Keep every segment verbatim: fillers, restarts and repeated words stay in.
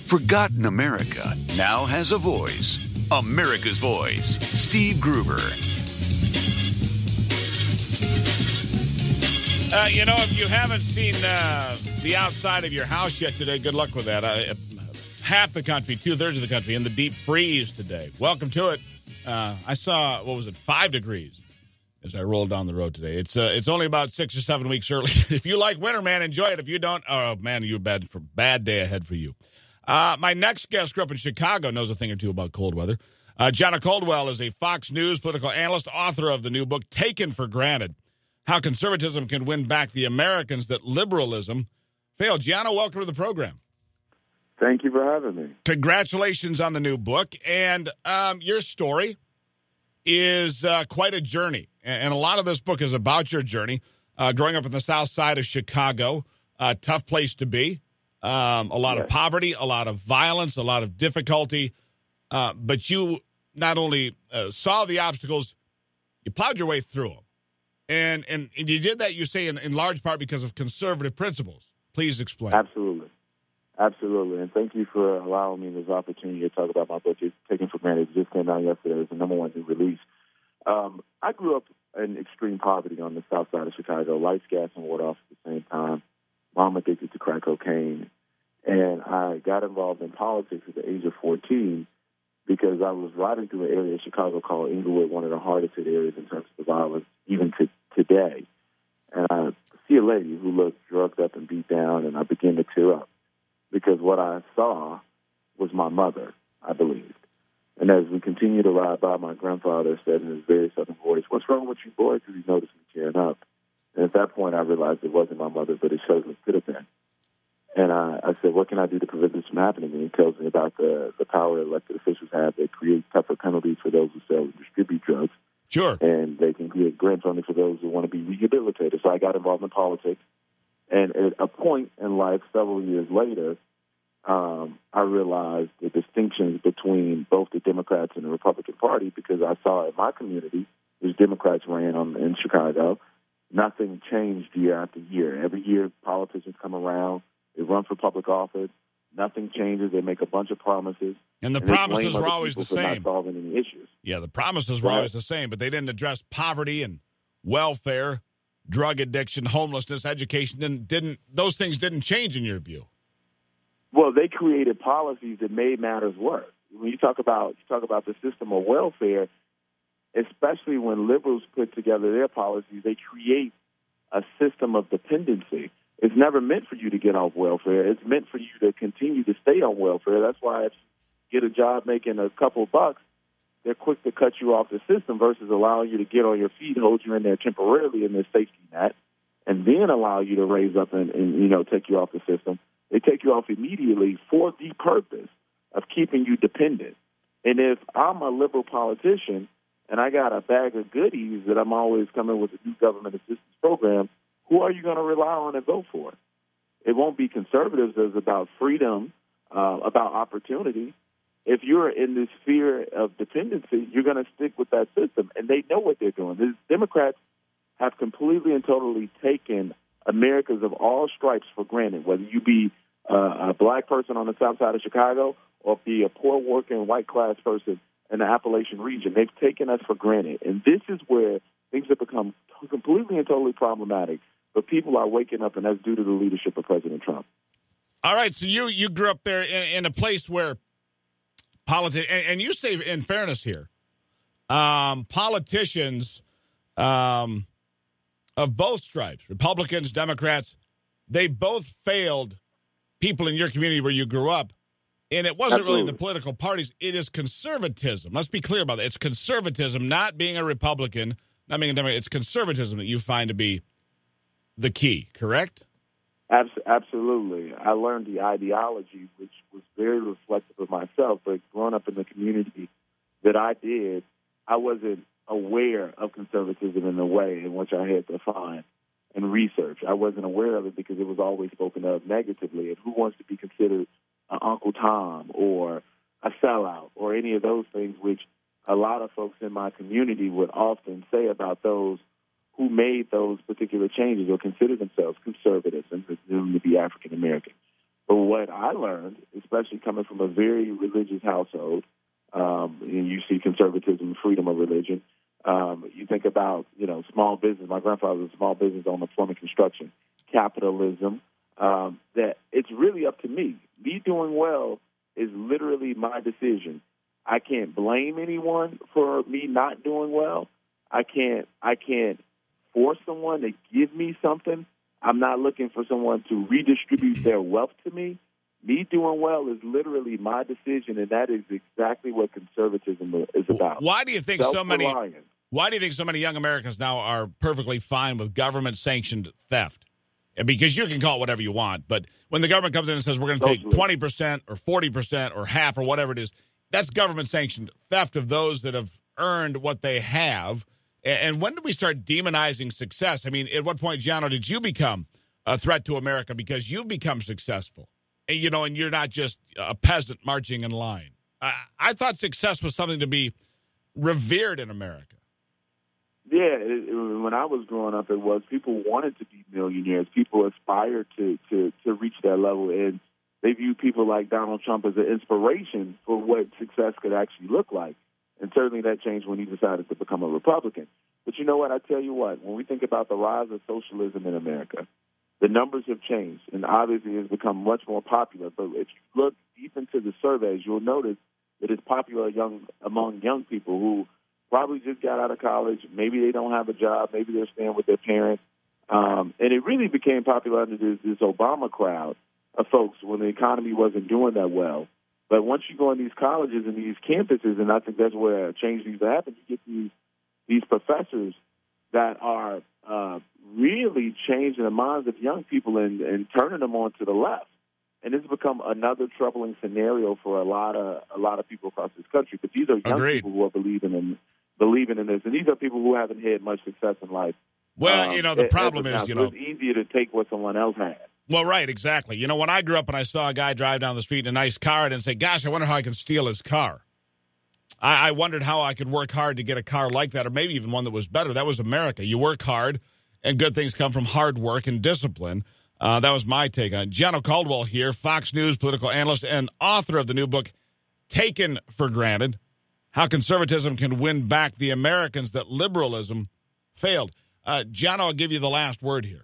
Forgotten America now has a voice. America's Voice. Steve Gruber. Uh, you know, if you haven't seen uh, the outside of your house yet today, good luck with that. Uh, half the country, two-thirds of the country in the deep freeze today. Welcome to it. Uh, I saw, what was it, five degrees as I rolled down the road today. It's uh, it's only about six or seven weeks early. If you like winter, man, enjoy it. If you don't, oh, man, you're bad for bad day ahead for you. Uh, my next guest grew up in Chicago, knows a thing or two about cold weather. Uh, Jana Caldwell is a Fox News political analyst, author of the new book, Taken for Granted, How Conservatism Can Win Back the Americans That Liberalism Failed. Jana, welcome to the program. Thank you for having me. Congratulations on the new book. And um, your story is uh, quite a journey. And a lot of this book is about your journey. Uh, growing up in the south side of Chicago, a tough place to be. Um, a lot yes. of poverty, a lot of violence, a lot of difficulty. Uh, but you not only uh, saw the obstacles, you plowed your way through them. And, and, and you did that, you say, in, in large part because of conservative principles. Please explain. Absolutely. Absolutely. And thank you for allowing me this opportunity to talk about my book. It's Taken for Granted. It just came out yesterday. It was the number one new release. Um, I grew up in extreme poverty on the south side of Chicago, lights, gas, and water off at the same time. Mom addicted to crack cocaine. And I got involved in politics at the age of fourteen because I was riding through an area of Chicago called Inglewood, one of the hardest hit areas in terms of violence, even to today. And I see a lady who looked drugged up and beat down, and I began to tear up because what I saw was my mother, I believed. And as we continued to ride by, my grandfather said in his very southern voice, "What's wrong with you, boy?" Because he noticed me tearing up. And at that point, I realized it wasn't my mother, but it certainly could have been. And I, I said, what can I do to prevent this from happening? And he tells me about the, the power elected officials have. They create tougher penalties for those who sell and distribute drugs. Sure. And they can create grants only for those who want to be rehabilitated. So I got involved in politics. And at a point in life, several years later, um, I realized the distinctions between both the Democrats and the Republican Party because I saw in my community, which Democrats ran on, in Chicago, nothing changed year after year. Every year, politicians come around. They run for public office. Nothing changes. They make a bunch of promises. And the and promises were always the same. Not solving any issues. Yeah, the promises were right. always the same, but they didn't address poverty and welfare, drug addiction, homelessness, education. Didn't, didn't those things didn't change in your view? Well, they created policies that made matters worse. When you talk about you talk about the system of welfare, especially when liberals put together their policies, they create a system of dependency. It's never meant for you to get off welfare. It's meant for you to continue to stay on welfare. That's why if you get a job making a couple bucks, they're quick to cut you off the system versus allowing you to get on your feet, hold you in there temporarily in their safety net, and then allow you to raise up and, and you know, take you off the system. They take you off immediately for the purpose of keeping you dependent. And if I'm a liberal politician and I got a bag of goodies that I'm always coming with a new government assistance program, who are you going to rely on and vote for? It won't be conservatives. It's about freedom, uh, about opportunity. If you're in this sphere of dependency, you're going to stick with that system. And they know what they're doing. The Democrats have completely and totally taken Americans of all stripes for granted, whether you be uh, a black person on the south side of Chicago or be a poor working white class person in the Appalachian region. They've taken us for granted. And this is where things have become completely and totally problematic. But people are waking up, and that's due to the leadership of President Trump. All right, so you, you grew up there in, in a place where politics, and, and you say in fairness here, um, politicians um, of both stripes, Republicans, Democrats, they both failed people in your community where you grew up. And it wasn't Absolutely. really the political parties. It is conservatism. Let's be clear about that. It's conservatism, not being a Republican, not being a Democrat. It's conservatism that you find to be the key, correct? Absolutely. I learned the ideology, which was very reflective of myself, but growing up in the community that I did, I wasn't aware of conservatism in the way in which I had to find and research. I wasn't aware of it because it was always spoken of negatively. And who wants to be considered an Uncle Tom or a sellout or any of those things, which a lot of folks in my community would often say about those who made those particular changes or consider themselves conservatives and presume to be African American. But what I learned, especially coming from a very religious household. Um, and you see conservatism, freedom of religion. Um, you think about, you know, small business. My grandfather was a small business owner, plumbing construction, capitalism. Um, that it's really up to me. Me doing well is literally my decision. I can't blame anyone for me not doing well. I can't. I can't force someone to give me something. I'm not looking for someone to redistribute their wealth to me. Me doing well is literally my decision, and that is exactly what conservatism is about. Why do you think so many? Why do you think so many young Americans now are perfectly fine with government-sanctioned theft? Because you can call it whatever you want, but when the government comes in and says we're going to take twenty percent or forty percent or half or whatever it is, that's government-sanctioned theft of those that have earned what they have. And when did we start demonizing success? I mean, at what point, Gianno, did you become a threat to America because you've become successful? And, you know, and you're not just a peasant marching in line. I, I thought success was something to be revered in America. Yeah, it, it, when I was growing up, it was people wanted to be millionaires. People aspired to, to, to reach that level, and they viewed people like Donald Trump as an inspiration for what success could actually look like. And certainly that changed when he decided to become a Republican. But you know what? I tell you what, when we think about the rise of socialism in America, the numbers have changed, and obviously it's become much more popular. But if you look deep into the surveys, you'll notice that it's popular young among young people who probably just got out of college. Maybe they don't have a job. Maybe they're staying with their parents. Um, and it really became popular under this, this Obama crowd of folks when the economy wasn't doing that well. But once you go in these colleges and these campuses, and I think that's where a change needs to happen, you get these these professors that are uh, really changing the minds of young people and, and turning them on to the left. And it's become another troubling scenario for a lot of a lot of people across this country. But these are young Agreed. people who are believing in believing in this, and these are people who haven't had much success in life. Well, um, you know, the problem is, you know, it's easier to take what someone else has. Well, right, exactly. You know, when I grew up and I saw a guy drive down the street in a nice car, I didn't say, gosh, I wonder how I can steal his car. I, I wondered how I could work hard to get a car like that, or maybe even one that was better. That was America. You work hard, and good things come from hard work and discipline. Uh, that was my take on it. Gianno Caldwell here, Fox News political analyst and author of the new book, Taken for Granted, How Conservatism Can Win Back the Americans That Liberalism Failed. Uh, Gianno, I'll give you the last word here.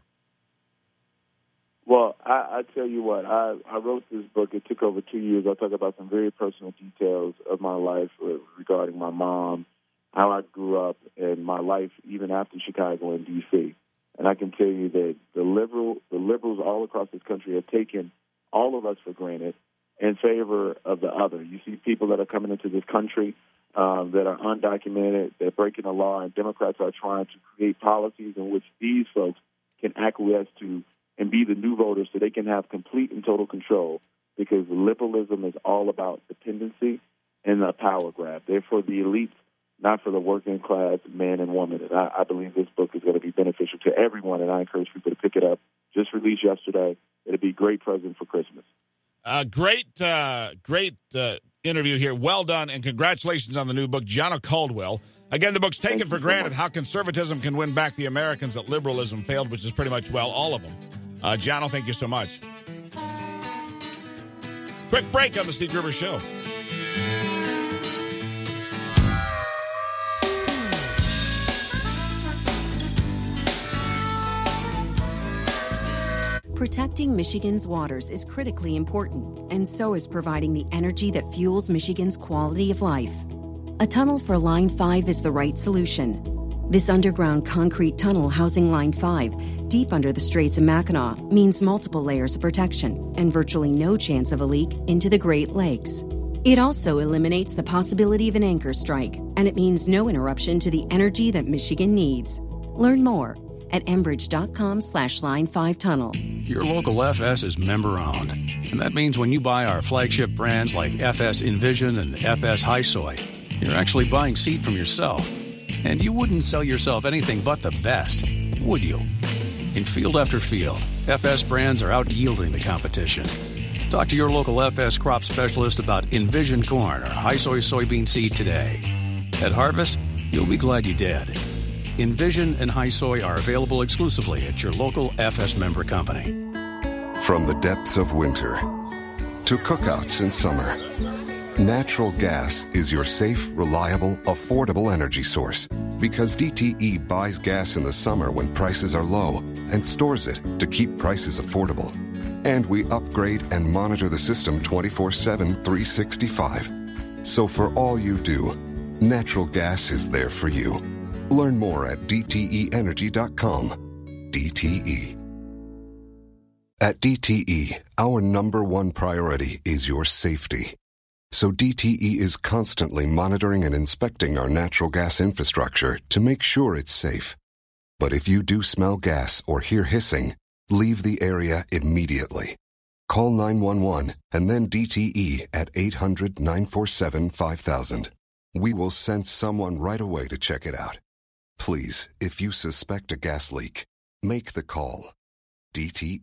Well, I, I tell you what, I, I wrote this book. It took over two years. I talk about some very personal details of my life regarding my mom, how I grew up, and my life even after Chicago and D C And I can tell you that the liberal, the liberals all across this country have taken all of us for granted in favor of the other. You see people that are coming into this country um, that are undocumented, they're breaking the law, and Democrats are trying to create policies in which these folks can acquiesce to and be the new voters so they can have complete and total control, because liberalism is all about dependency and a power grab. They're for the elites, not for the working class man and woman. And I, I believe this book is going to be beneficial to everyone, and I encourage people to pick it up. Just released yesterday. It'll be a great present for Christmas. Uh, great, uh, great uh, interview here. Well done, and congratulations on the new book, Gianno Caldwell. Again, the book's Taken Thank for you Granted, so How Conservatism Can Win Back the Americans That Liberalism Failed, which is pretty much, well, all of them. Uh, Gianno, thank you so much. Quick break on the Steve Gruber Show. Protecting Michigan's waters is critically important, and so is providing the energy that fuels Michigan's quality of life. A tunnel for Line five is the right solution. This underground concrete tunnel housing Line five, deep under the Straits of Mackinac, means multiple layers of protection and virtually no chance of a leak into the Great Lakes. It also eliminates the possibility of an anchor strike, and it means no interruption to the energy that Michigan needs. Learn more at enbridge.com slash line five tunnel. Your local F S is member-owned, and that means when you buy our flagship brands like F S Envision and F S High Soy, you're actually buying seed from yourself. And you wouldn't sell yourself anything but the best, would you? In field after field, F S brands are out-yielding the competition. Talk to your local F S crop specialist about Envision corn or High Soy soybean seed today. At harvest, you'll be glad you did. Envision and High Soy are available exclusively at your local F S member company. From the depths of winter, to cookouts in summer. Natural gas is your safe, reliable, affordable energy source because D T E buys gas in the summer when prices are low and stores it to keep prices affordable. And we upgrade and monitor the system twenty-four seven, three sixty-five. So for all you do, natural gas is there for you. Learn more at D T E energy dot com. D T E. At D T E, our number one priority is your safety. So D T E is constantly monitoring and inspecting our natural gas infrastructure to make sure it's safe. But if you do smell gas or hear hissing, leave the area immediately. Call nine one one and then D T E at eight hundred, nine four seven, five thousand. We will send someone right away to check it out. Please, if you suspect a gas leak, make the call. D T